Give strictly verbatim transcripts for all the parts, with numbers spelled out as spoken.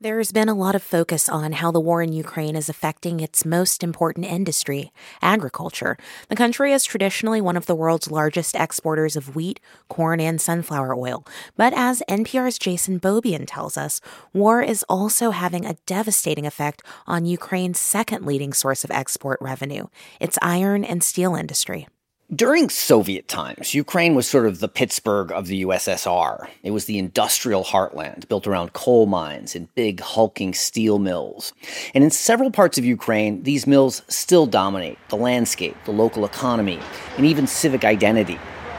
There's been a lot of focus on how the war in Ukraine is affecting its most important industry, agriculture. The country is traditionally one of the world's largest exporters of wheat, corn, and sunflower oil. But as N P R's Jason Beaubien tells us, war is also having a devastating effect on Ukraine's second leading source of export revenue, its iron and steel industry. During Soviet times, Ukraine was sort of the Pittsburgh of the U S S R. It was the industrial heartland built around coal mines and big hulking steel mills. And in several parts of Ukraine, these mills still dominate the landscape, the local economy, and even civic identity.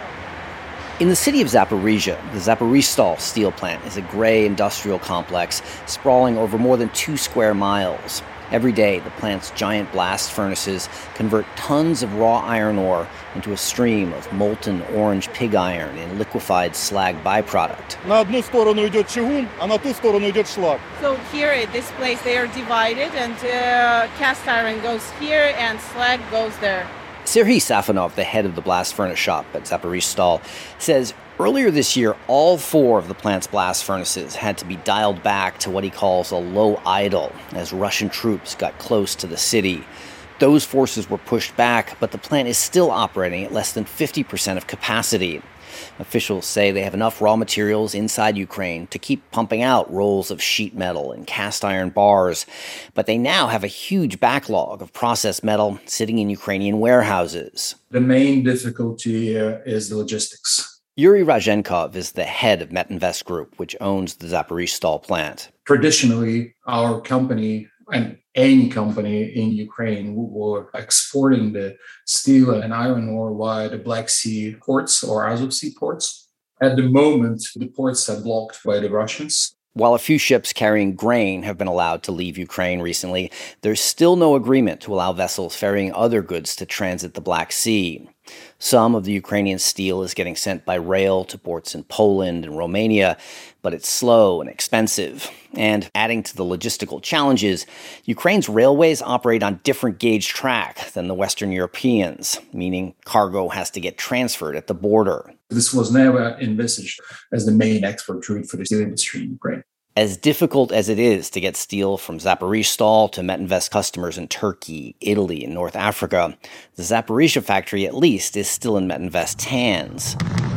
In the city of Zaporizhzhia, the Zaporizhzhstal steel plant is a gray industrial complex sprawling over more than two square miles. Every day, the plant's giant blast furnaces convert tons of raw iron ore into a stream of molten orange pig iron and liquefied slag byproduct. На одну сторону идет чугун, а на ту сторону идет шлак. So here at this place, they are divided, and uh, cast iron goes here and slag goes there. Serhiy Safonov, the head of the blast furnace shop at Zaporizhzhstal, says earlier this year, all four of the plant's blast furnaces had to be dialed back to what he calls a low idle as Russian troops got close to the city. Those forces were pushed back, but the plant is still operating at less than fifty percent of capacity. Officials say they have enough raw materials inside Ukraine to keep pumping out rolls of sheet metal and cast iron bars, but they now have a huge backlog of processed metal sitting in Ukrainian warehouses. The main difficulty uh, is the logistics. Yuri Razhenkov is the head of Metinvest Group, which owns the Zaporizhzhstal plant. Traditionally, our company and any company in Ukraine were exporting the steel and iron ore via the Black Sea ports or Azov Sea ports. At the moment, the ports are blocked by the Russians. While a few ships carrying grain have been allowed to leave Ukraine recently, there's still no agreement to allow vessels ferrying other goods to transit the Black Sea. Some of the Ukrainian steel is getting sent by rail to ports in Poland and Romania, but it's slow and expensive. And adding to the logistical challenges, Ukraine's railways operate on different gauge track than the Western Europeans, meaning cargo has to get transferred at the border. This was never envisaged as the main export route for the steel industry in Ukraine. As difficult as it is to get steel from Zaporizhzhstal to Metinvest customers in Turkey, Italy, and North Africa, the Zaporizhzhia factory at least is still in Metinvest's hands.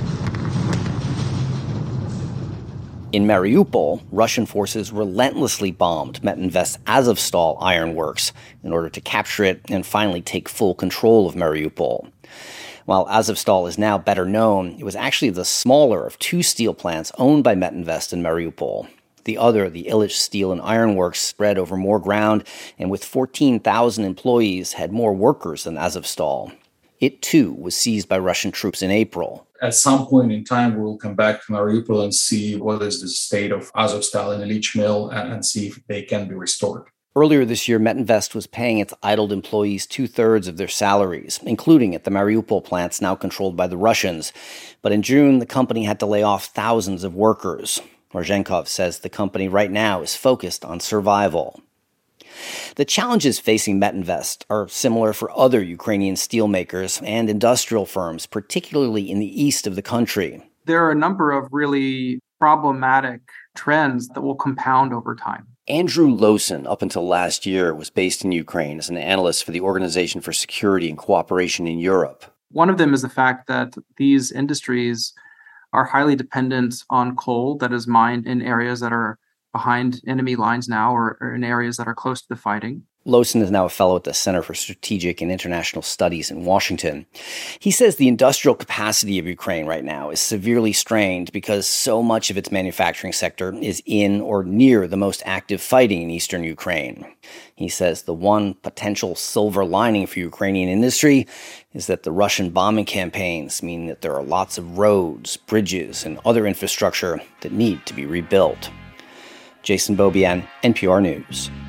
In Mariupol, Russian forces relentlessly bombed Metinvest's Azovstal ironworks in order to capture it and finally take full control of Mariupol. While Azovstal is now better known, it was actually the smaller of two steel plants owned by Metinvest in Mariupol. The other, the Illich Steel and Iron Works, spread over more ground and with fourteen thousand employees had more workers than Azovstal. It, too, was seized by Russian troops in April. At some point in time, we'll come back to Mariupol and see what is the state of Azovstal and Illich Mill and, and see if they can be restored. Earlier this year, Metinvest was paying its idled employees two-thirds of their salaries, including at the Mariupol plants now controlled by the Russians. But in June, the company had to lay off thousands of workers. Razhenkov says the company right now is focused on survival. The challenges facing Metinvest are similar for other Ukrainian steelmakers and industrial firms, particularly in the east of the country. There are a number of really problematic trends that will compound over time. Andrew Lowson, up until last year, was based in Ukraine as an analyst for the Organization for Security and Cooperation in Europe. One of them is the fact that these industries are highly dependent on coal that is mined in areas that are behind enemy lines now or, or in areas that are close to the fighting. Lowson is now a fellow at the Center for Strategic and International Studies in Washington. He says the industrial capacity of Ukraine right now is severely strained because so much of its manufacturing sector is in or near the most active fighting in eastern Ukraine. He says the one potential silver lining for Ukrainian industry is that the Russian bombing campaigns mean that there are lots of roads, bridges, and other infrastructure that need to be rebuilt. Jason Beaubien, N P R News.